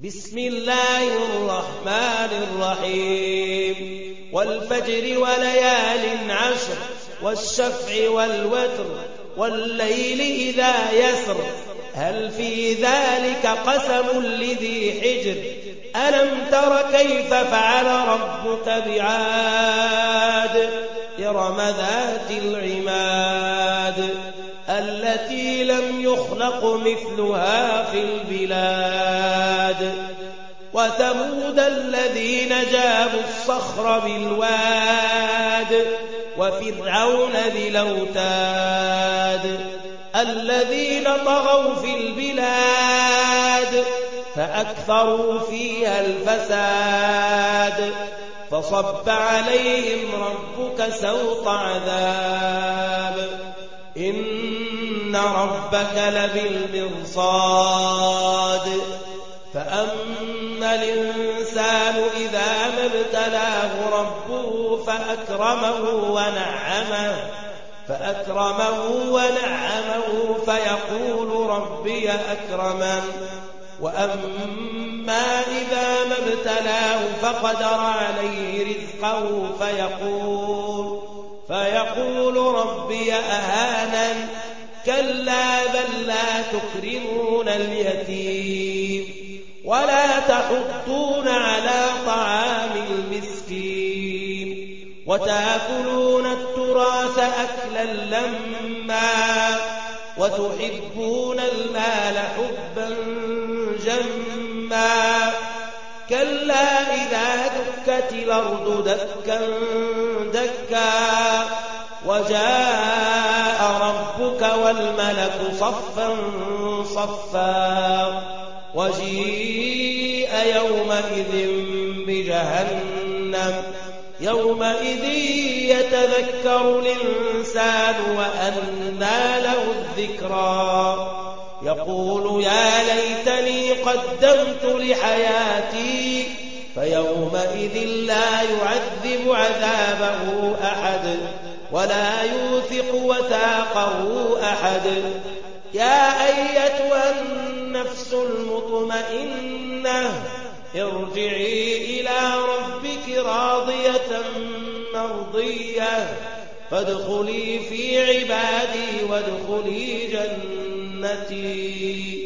بسم الله الرحمن الرحيم والفجر وليال عشر والشفع والوتر والليل إذا يسر هل في ذلك قسم لذي حجر ألم تر كيف فعل ربك بعاد إرم ذات العماد التي لم يخلق مثلها في البلاد وثمود الذين جابوا الصخر بالواد وفرعون ذي الأوتاد الذين طغوا في البلاد فأكثروا فيها الفساد فصب عليهم ربك سوط عذاب إن ربك لبالمرصاد فأما الإنسان إذا ما ابتلاه ربه فأكرمه ونعمه فيقول ربي أكرمن وأما إذا ما ابتلاه فقدر عليه رزقه فيقول ربي أهانن كلا بل لا تكرمون اليتيم ولا تحضون على طعام المسكين وتأكلون التراث أكلا لما وتحبون المال حبا جما كلا إذا دكت الأرض دكا دكا وجاء ربك والملك صفا صفا وجيء يومئذ بجهنم يومئذ يتذكر الإنسان وأنى له الذكرى يقول يا ليتني قدمت لحياتي فيومئذ لا يعذب عذابه أحد ولا يوثق وثاقه أحد يا أيتها النفس المطمئنة ارجعي إلى ربك راضية مرضية فادخلي في عبادي وادخلي جنتي